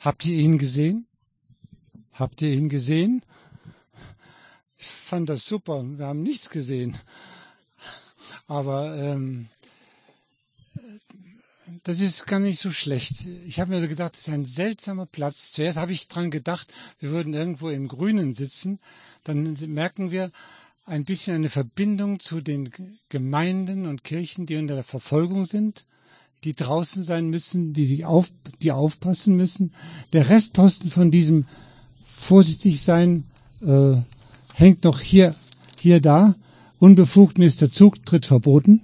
Habt ihr ihn gesehen? Habt ihr ihn gesehen? Ich fand das super. Wir haben nichts gesehen. Aber das ist gar nicht so schlecht. Ich habe mir so gedacht, das ist ein seltsamer Platz. Zuerst habe ich dran gedacht, wir würden irgendwo im Grünen sitzen. Dann merken wir ein bisschen eine Verbindung zu den Gemeinden und Kirchen, die unter der Verfolgung sind, die draußen sein müssen, die aufpassen müssen. Der Restposten von diesem vorsichtig sein hängt noch hier da. Unbefugten ist der Zutritt verboten.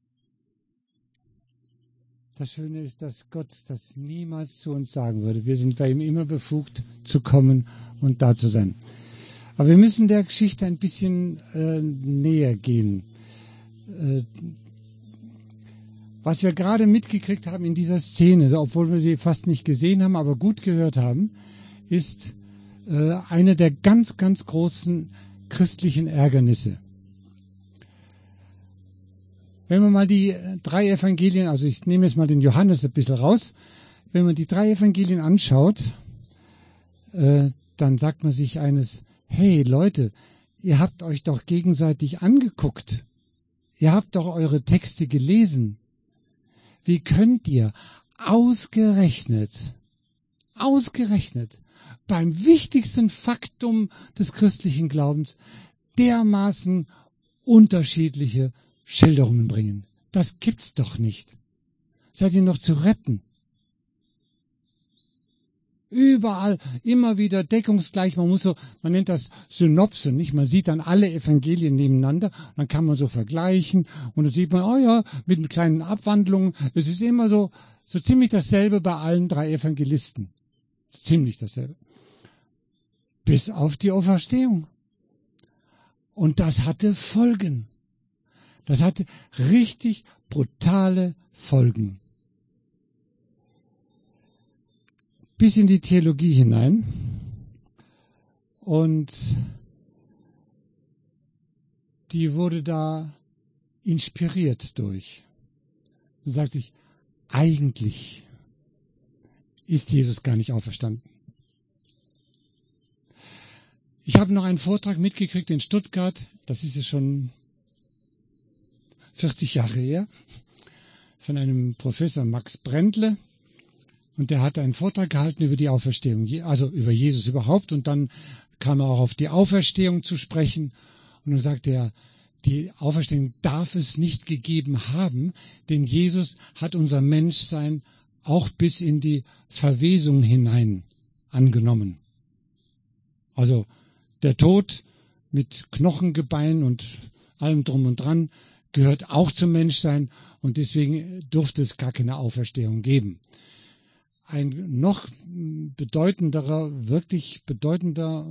Das Schöne ist, dass Gott das niemals zu uns sagen würde. Wir sind bei ihm immer befugt zu kommen und da zu sein. Aber wir müssen der Geschichte ein bisschen näher gehen. Was wir gerade mitgekriegt haben in dieser Szene, obwohl wir sie fast nicht gesehen haben, aber gut gehört haben, ist eine der ganz, ganz großen christlichen Ärgernisse. Wenn man mal die 3 Evangelien, also ich nehme jetzt mal den Johannes ein bisschen raus, wenn man die 3 Evangelien anschaut, dann sagt man sich eines: Hey Leute, ihr habt euch doch gegenseitig angeguckt. Ihr habt doch eure Texte gelesen. Wie könnt ihr ausgerechnet beim wichtigsten Faktum des christlichen Glaubens dermaßen unterschiedliche Schilderungen bringen? Das gibt's doch nicht. Seid ihr noch zu retten? Überall immer wieder deckungsgleich. Man nennt das Synopsen, nicht? Man sieht dann alle Evangelien nebeneinander, dann kann man so vergleichen und dann sieht man, oh ja, mit kleinen Abwandlungen. Es ist immer so ziemlich dasselbe bei allen 3 Evangelisten. Ziemlich dasselbe. Bis auf die Auferstehung. Und das hatte Folgen. Das hatte richtig brutale Folgen. Bis in die Theologie hinein. Und die wurde da inspiriert durch. Man sagt sich, eigentlich ist Jesus gar nicht auferstanden. Ich habe noch einen Vortrag mitgekriegt in Stuttgart, das ist jetzt schon 40 Jahre her, von einem Professor Max Brändle. Und der hat einen Vortrag gehalten über die Auferstehung, also über Jesus überhaupt. Und dann kam er auch auf die Auferstehung zu sprechen. Und dann sagte er, die Auferstehung darf es nicht gegeben haben, denn Jesus hat unser Menschsein auch bis in die Verwesung hinein angenommen. Also der Tod mit Knochengebein und allem drum und dran gehört auch zum Menschsein und deswegen durfte es gar keine Auferstehung geben. Ein noch wirklich bedeutender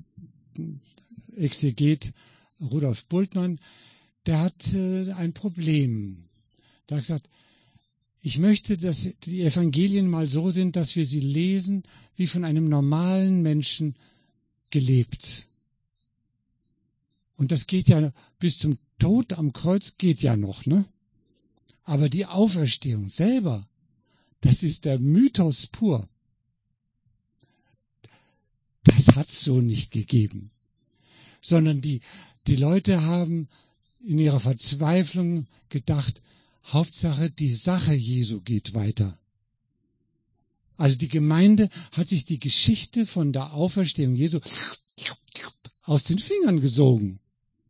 Exeget, Rudolf Bultmann, der hat ein Problem. Der hat gesagt, ich möchte, dass die Evangelien mal so sind, dass wir sie lesen, wie von einem normalen Menschen gelebt. Und das geht ja bis zum Tod am Kreuz geht ja noch, ne? Aber die Auferstehung selber, das ist der Mythos pur. Das hat's so nicht gegeben. Sondern die Leute haben in ihrer Verzweiflung gedacht, Hauptsache die Sache Jesu geht weiter. Also die Gemeinde hat sich die Geschichte von der Auferstehung Jesu aus den Fingern gesogen.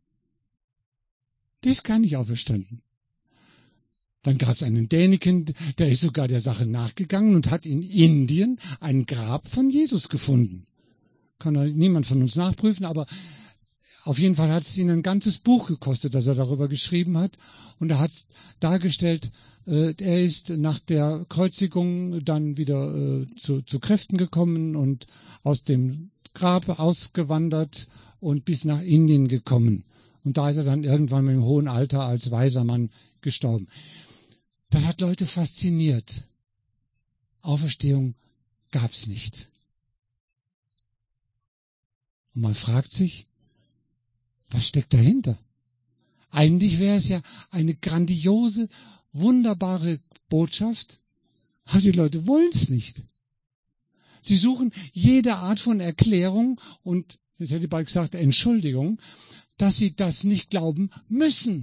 Der ist gar nicht auferstanden. Dann gab es einen Däniken, der ist sogar der Sache nachgegangen und hat in Indien ein Grab von Jesus gefunden. Kann niemand von uns nachprüfen, aber auf jeden Fall hat es ihn ein ganzes Buch gekostet, das er darüber geschrieben hat. Und er hat dargestellt, er ist nach der Kreuzigung dann wieder zu Kräften gekommen und aus dem Grab ausgewandert und bis nach Indien gekommen. Und da ist er dann irgendwann mit dem hohen Alter als weiser Mann gestorben. Das hat Leute fasziniert. Auferstehung gab's nicht. Und man fragt sich, was steckt dahinter? Eigentlich wäre es ja eine grandiose, wunderbare Botschaft, aber die Leute wollen es nicht. Sie suchen jede Art von Erklärung und, jetzt hätte ich bald gesagt, Entschuldigung, dass sie das nicht glauben müssen.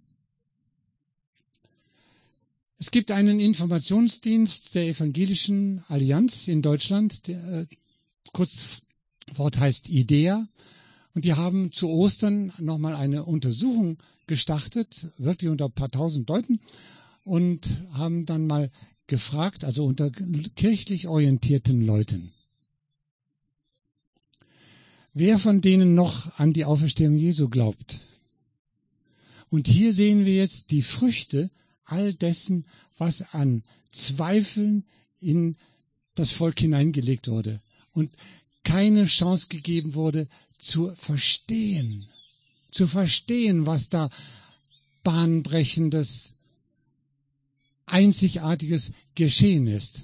Es gibt einen Informationsdienst der Evangelischen Allianz in Deutschland, der Kurzwort heißt IDEA, und die haben zu Ostern nochmal eine Untersuchung gestartet, wirklich unter ein paar tausend Leuten, und haben dann mal gefragt, also unter kirchlich orientierten Leuten, wer von denen noch an die Auferstehung Jesu glaubt. Und hier sehen wir jetzt die Früchte all dessen, was an Zweifeln in das Volk hineingelegt wurde und keine Chance gegeben wurde, zu verstehen, was da bahnbrechendes, einzigartiges geschehen ist.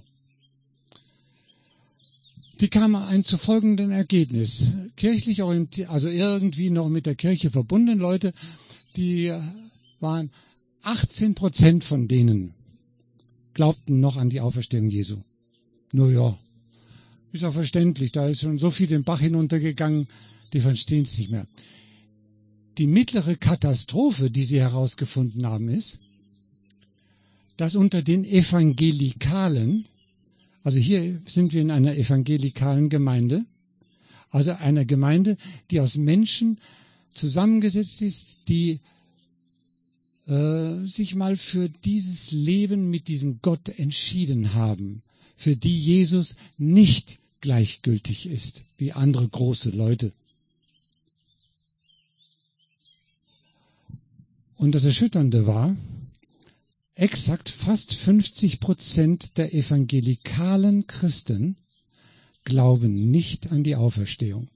Die kamen zu folgendem Ergebnis. Kirchlich orientiert, also irgendwie noch mit der Kirche verbundene Leute, die waren 18% von denen glaubten noch an die Auferstehung Jesu. Naja, ist ja verständlich, da ist schon so viel den Bach hinuntergegangen, die verstehen es nicht mehr. Die mittlere Katastrophe, die sie herausgefunden haben, ist, dass unter den Evangelikalen, also hier sind wir in einer evangelikalen Gemeinde, also einer Gemeinde, die aus Menschen zusammengesetzt ist, die sich mal für dieses Leben mit diesem Gott entschieden haben, für die Jesus nicht gleichgültig ist, wie andere große Leute. Und das Erschütternde war, exakt fast 50% der evangelikalen Christen glauben nicht an die Auferstehung.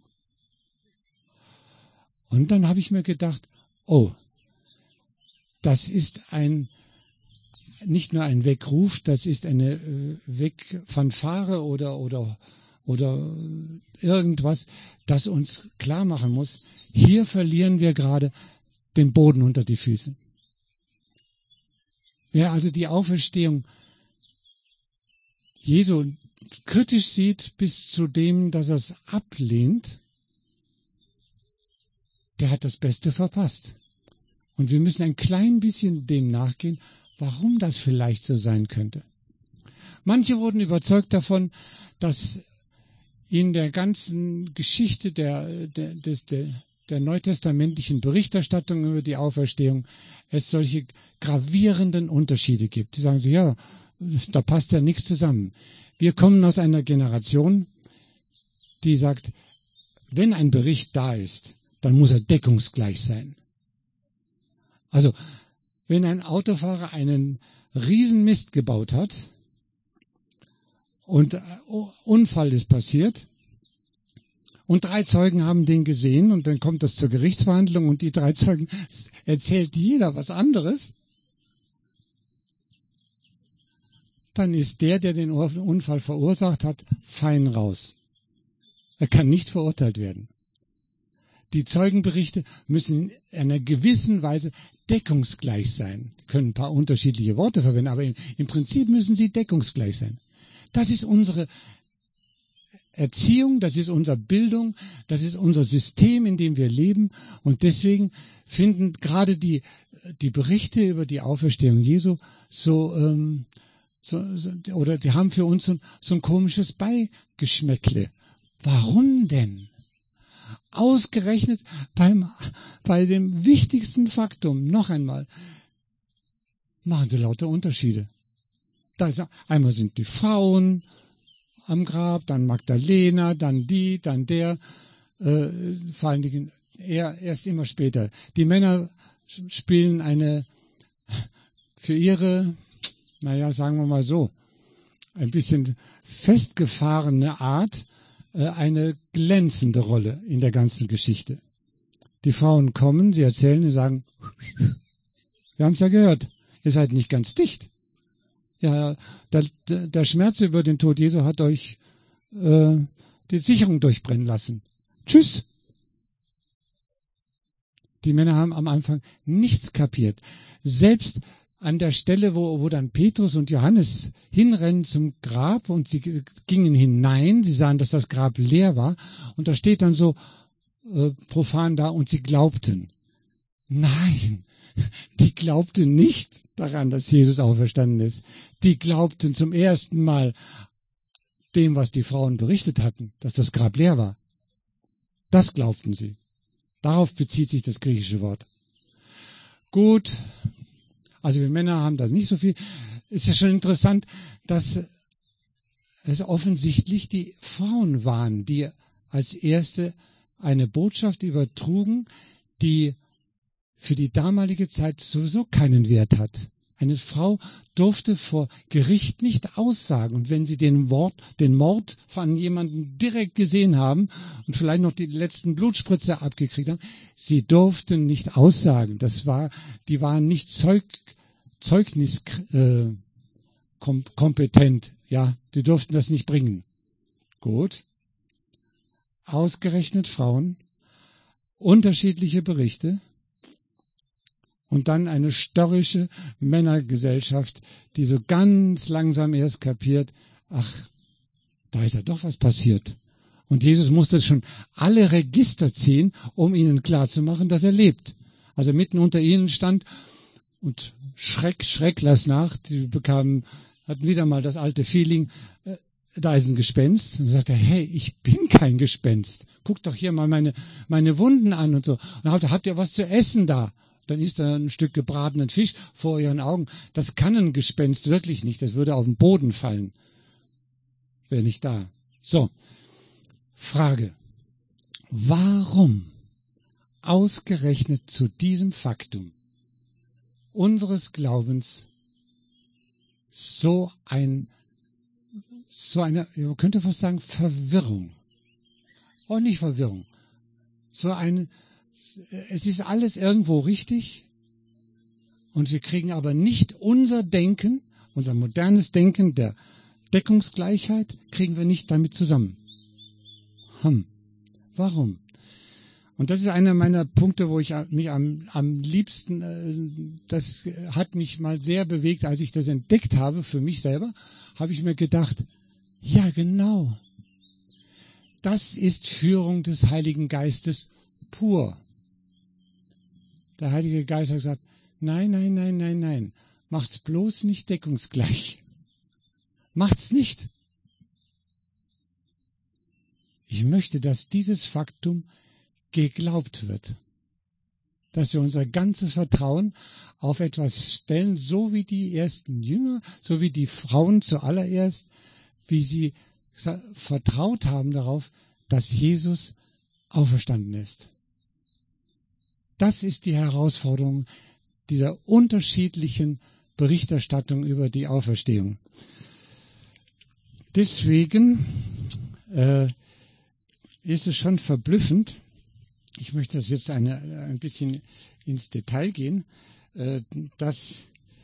Und dann habe ich mir gedacht, oh, das ist nicht nur ein Weckruf, das ist eine Fanfare oder irgendwas, das uns klar machen muss, hier verlieren wir gerade den Boden unter die Füße. Wer also die Auferstehung Jesu kritisch sieht, bis zu dem, dass er es ablehnt, der hat das Beste verpasst. Und wir müssen ein klein bisschen dem nachgehen, warum das vielleicht so sein könnte. Manche wurden überzeugt davon, dass in der ganzen Geschichte der neutestamentlichen Berichterstattung über die Auferstehung es solche gravierenden Unterschiede gibt. Die sagen so, ja, da passt ja nichts zusammen. Wir kommen aus einer Generation, die sagt, wenn ein Bericht da ist, dann muss er deckungsgleich sein. Also, wenn ein Autofahrer einen Riesenmist gebaut hat und Unfall ist passiert und 3 Zeugen haben den gesehen und dann kommt das zur Gerichtsverhandlung und die 3 Zeugen erzählt jeder was anderes, dann ist der den Unfall verursacht hat, fein raus. Er kann nicht verurteilt werden. Die Zeugenberichte müssen in einer gewissen Weise deckungsgleich sein. Sie können ein paar unterschiedliche Worte verwenden, aber im Prinzip müssen sie deckungsgleich sein. Das ist unsere Erziehung, das ist unsere Bildung, das ist unser System, in dem wir leben. Und deswegen finden gerade die Berichte über die Auferstehung Jesu oder die haben für uns so ein komisches Beigeschmäckle. Warum denn? Ausgerechnet bei dem wichtigsten Faktum, noch einmal, machen sie lauter Unterschiede. Einmal sind die Frauen am Grab, dann Magdalena, dann die, dann der, vor allen Dingen erst immer später. Die Männer spielen eine für ihre, sagen wir mal so, ein bisschen festgefahrene Art, eine glänzende Rolle in der ganzen Geschichte. Die Frauen kommen, sie erzählen, sie sagen, wir haben es ja gehört, ihr seid nicht ganz dicht. Ja, der Schmerz über den Tod Jesu hat euch die Sicherung durchbrennen lassen. Tschüss. Die Männer haben am Anfang nichts kapiert. Selbst an der Stelle, wo dann Petrus und Johannes hinrennen zum Grab und sie gingen hinein, sie sahen, dass das Grab leer war und da steht dann so profan da und sie glaubten. Nein, die glaubten nicht daran, dass Jesus auferstanden ist. Die glaubten zum ersten Mal dem, was die Frauen berichtet hatten, dass das Grab leer war. Das glaubten sie. Darauf bezieht sich das griechische Wort. Gut, also wir Männer haben da nicht so viel. Es ist ja schon interessant, dass es offensichtlich die Frauen waren, die als erste eine Botschaft übertrugen, die für die damalige Zeit sowieso keinen Wert hat. Eine Frau durfte vor Gericht nicht aussagen. Und wenn sie den Mord von jemandem direkt gesehen haben und vielleicht noch die letzten Blutspritzer abgekriegt haben, sie durften nicht aussagen. Die waren nicht zeugniskompetent. Ja, die durften das nicht bringen. Gut. Ausgerechnet Frauen, unterschiedliche Berichte. Und dann eine störrische Männergesellschaft, die so ganz langsam erst kapiert, ach, da ist ja doch was passiert. Und Jesus musste schon alle Register ziehen, um ihnen klarzumachen, dass er lebt. Also mitten unter ihnen stand und Schreck lass nach. Die hatten wieder mal das alte Feeling, da ist ein Gespenst. Und sagte, hey, ich bin kein Gespenst. Guck doch hier mal meine Wunden an und so. Und habt ihr was zu essen da? Dann ist da ein Stück gebratenen Fisch vor ihren Augen. Das kann ein Gespenst wirklich nicht. Das würde auf den Boden fallen. Wäre nicht da. So, Frage. Warum ausgerechnet zu diesem Faktum unseres Glaubens so eine, man könnte fast sagen, Verwirrung. Oh, nicht Verwirrung. Es ist alles irgendwo richtig und wir kriegen aber nicht unser Denken, unser modernes Denken der Deckungsgleichheit, kriegen wir nicht damit zusammen. Warum? Und das ist einer meiner Punkte, wo ich mich am liebsten, das hat mich mal sehr bewegt, als ich das entdeckt habe für mich selber, habe ich mir gedacht, ja genau, das ist Führung des Heiligen Geistes pur. Der Heilige Geist hat gesagt, nein, macht's bloß nicht deckungsgleich. Macht's nicht. Ich möchte, dass dieses Faktum geglaubt wird. Dass wir unser ganzes Vertrauen auf etwas stellen, so wie die ersten Jünger, so wie die Frauen zuallererst, wie sie vertraut haben darauf, dass Jesus auferstanden ist. Das ist die Herausforderung dieser unterschiedlichen Berichterstattung über die Auferstehung. Deswegen ist es schon verblüffend, ich möchte das jetzt ein bisschen ins Detail gehen, dass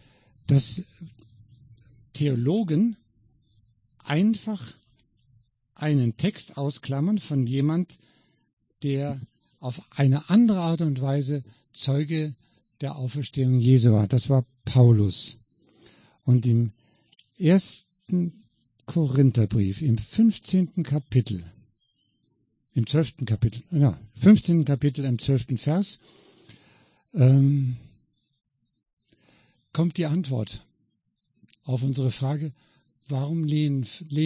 Theologen einfach einen Text ausklammern von jemand, der auf eine andere Art und Weise Zeuge der Auferstehung Jesu war. Das war Paulus. Und im 1. Korintherbrief, im 15. Kapitel, im 12. Kapitel, 15. Kapitel, im 12. Vers, kommt die Antwort auf unsere Frage, warum lehnen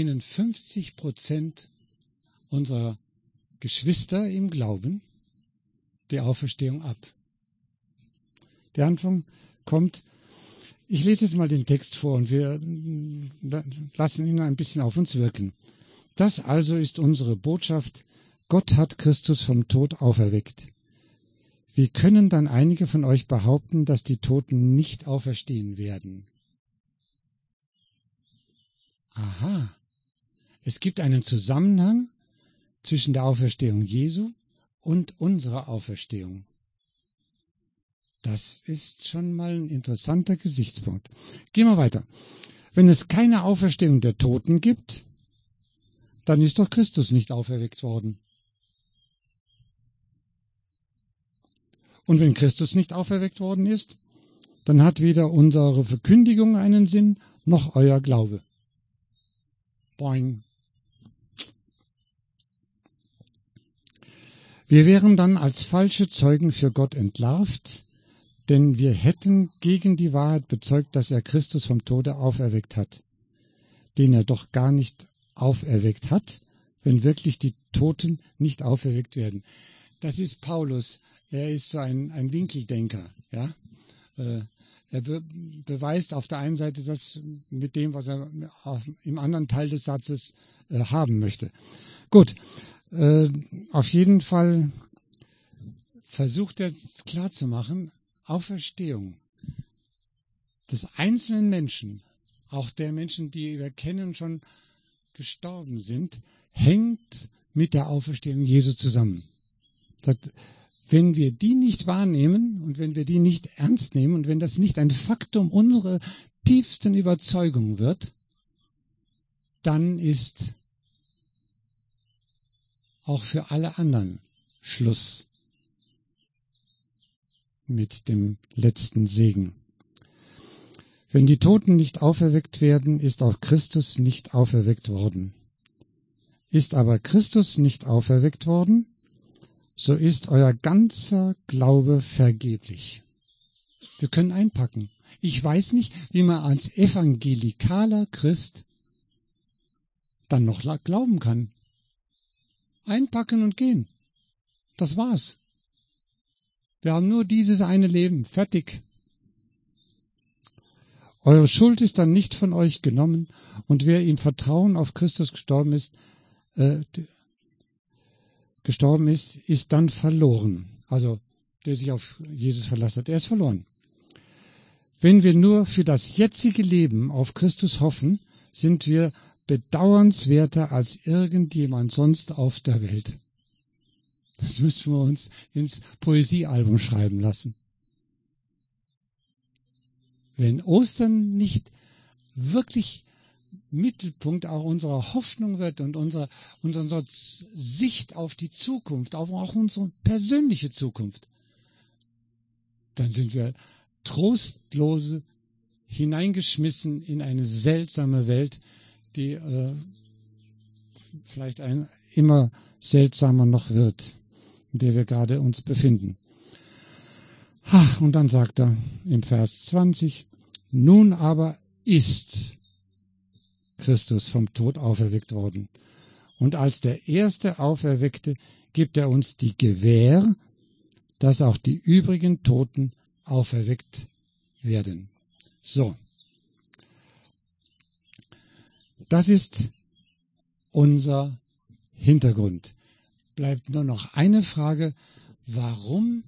50% unserer Geschwister im Glauben die Auferstehung ab? Die Antwort kommt, ich lese jetzt mal den Text vor und wir lassen ihn ein bisschen auf uns wirken. Das also ist unsere Botschaft, Gott hat Christus vom Tod auferweckt. Wie können dann einige von euch behaupten, dass die Toten nicht auferstehen werden? Aha, es gibt einen Zusammenhang zwischen der Auferstehung Jesu und unserer Auferstehung. Das ist schon mal ein interessanter Gesichtspunkt. Gehen wir weiter. Wenn es keine Auferstehung der Toten gibt, dann ist doch Christus nicht auferweckt worden. Und wenn Christus nicht auferweckt worden ist, dann hat weder unsere Verkündigung einen Sinn, noch euer Glaube. Boing. Wir wären dann als falsche Zeugen für Gott entlarvt, denn wir hätten gegen die Wahrheit bezeugt, dass er Christus vom Tode auferweckt hat, den er doch gar nicht auferweckt hat, wenn wirklich die Toten nicht auferweckt werden. Das ist Paulus. Er ist so ein Winkeldenker. Ja? Er beweist auf der einen Seite das mit dem, was er im anderen Teil des Satzes haben möchte. Gut, auf jeden Fall versucht er klarzumachen, Auferstehung des einzelnen Menschen, auch der Menschen, die wir kennen, schon gestorben sind, hängt mit der Auferstehung Jesu zusammen. Wenn wir die nicht wahrnehmen und wenn wir die nicht ernst nehmen und wenn das nicht ein Faktum unserer tiefsten Überzeugung wird, dann ist auch für alle anderen Schluss mit dem letzten Segen. Wenn die Toten nicht auferweckt werden, ist auch Christus nicht auferweckt worden. Ist aber Christus nicht auferweckt worden, so ist euer ganzer Glaube vergeblich. Wir können einpacken. Ich weiß nicht, wie man als evangelikaler Christ dann noch glauben kann. Einpacken und gehen. Das war's. Wir haben nur dieses eine Leben. Fertig. Eure Schuld ist dann nicht von euch genommen und wer im Vertrauen auf Christus gestorben ist, ist dann verloren. Also der sich auf Jesus verlassen hat, er ist verloren. Wenn wir nur für das jetzige Leben auf Christus hoffen, sind wir bedauernswerter als irgendjemand sonst auf der Welt. Das müssen wir uns ins Poesiealbum schreiben lassen. Wenn Ostern nicht wirklich Mittelpunkt auch unserer Hoffnung wird und unserer Sicht auf die Zukunft, auch unsere persönliche Zukunft, dann sind wir trostlose hineingeschmissen in eine seltsame Welt, die vielleicht immer seltsamer noch wird, in der wir gerade uns befinden. Und dann sagt er im Vers 20, nun aber ist Christus vom Tod auferweckt worden. Und als der erste Auferweckte gibt er uns die Gewähr, dass auch die übrigen Toten auferweckt werden. So. Das ist unser Hintergrund. Bleibt nur noch eine Frage, warum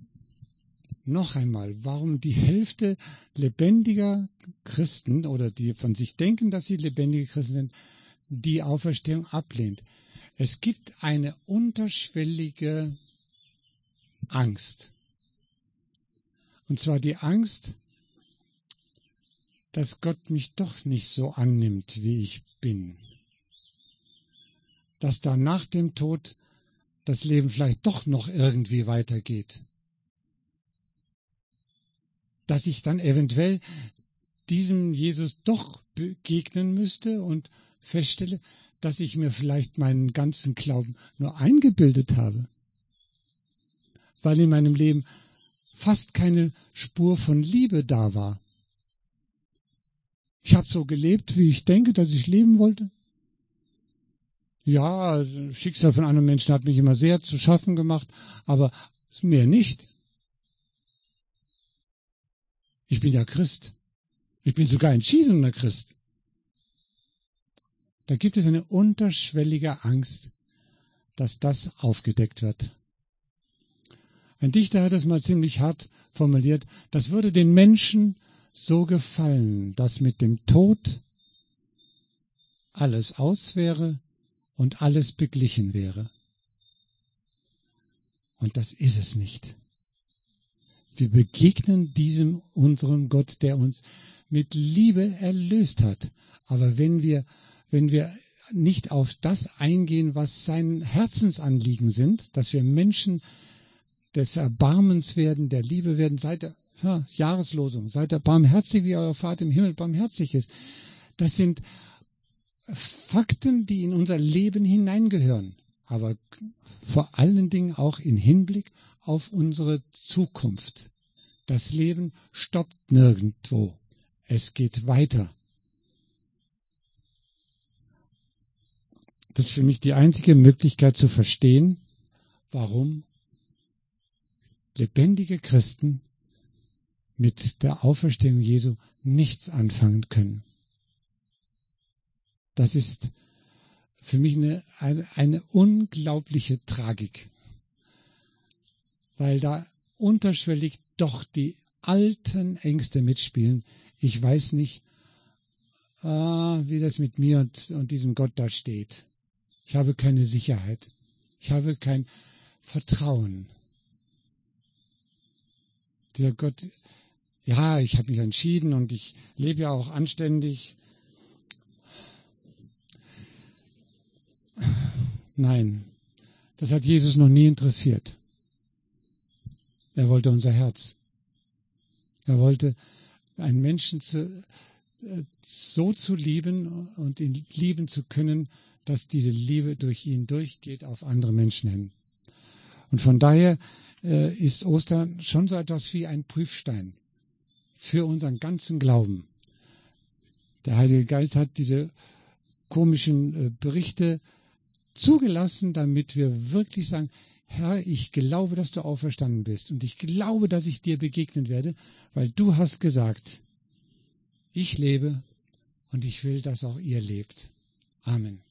die Hälfte lebendiger Christen oder die von sich denken, dass sie lebendige Christen sind, die Auferstehung ablehnt. Es gibt eine unterschwellige Angst. Und zwar die Angst, dass Gott mich doch nicht so annimmt, wie ich bin. Dass da nach dem Tod das Leben vielleicht doch noch irgendwie weitergeht. Dass ich dann eventuell diesem Jesus doch begegnen müsste und feststelle, dass ich mir vielleicht meinen ganzen Glauben nur eingebildet habe, weil in meinem Leben fast keine Spur von Liebe da war. Ich habe so gelebt, wie ich denke, dass ich leben wollte. Ja, das Schicksal von anderen Menschen hat mich immer sehr zu schaffen gemacht, aber mehr nicht. Ich bin ja Christ. Ich bin sogar entschiedener Christ. Da gibt es eine unterschwellige Angst, dass das aufgedeckt wird. Ein Dichter hat es mal ziemlich hart formuliert, das würde den Menschen so gefallen, dass mit dem Tod alles aus wäre und alles beglichen wäre. Und das ist es nicht. Wir begegnen diesem unserem Gott, der uns mit Liebe erlöst hat. Aber wenn wir nicht auf das eingehen, was sein Herzensanliegen sind, dass wir Menschen des Erbarmens werden, der Liebe werden, Ja, Jahreslosung. Seid ihr barmherzig, wie euer Vater im Himmel barmherzig ist. Das sind Fakten, die in unser Leben hineingehören. Aber vor allen Dingen auch im Hinblick auf unsere Zukunft. Das Leben stoppt nirgendwo. Es geht weiter. Das ist für mich die einzige Möglichkeit zu verstehen, warum lebendige Christen mit der Auferstehung Jesu nichts anfangen können. Das ist für mich eine unglaubliche Tragik, weil da unterschwellig doch die alten Ängste mitspielen. Ich weiß nicht, wie das mit mir und diesem Gott da steht. Ich habe keine Sicherheit. Ich habe kein Vertrauen. Dieser Gott, ja, ich habe mich entschieden und ich lebe ja auch anständig. Nein, das hat Jesus noch nie interessiert. Er wollte unser Herz. Er wollte einen Menschen so zu lieben und ihn lieben zu können, dass diese Liebe durch ihn durchgeht auf andere Menschen hin. Und von daher ist Ostern schon so etwas wie ein Prüfstein für unseren ganzen Glauben. Der Heilige Geist hat diese komischen Berichte zugelassen, damit wir wirklich sagen, Herr, ich glaube, dass du auferstanden bist und ich glaube, dass ich dir begegnen werde, weil du hast gesagt, ich lebe und ich will, dass auch ihr lebt. Amen.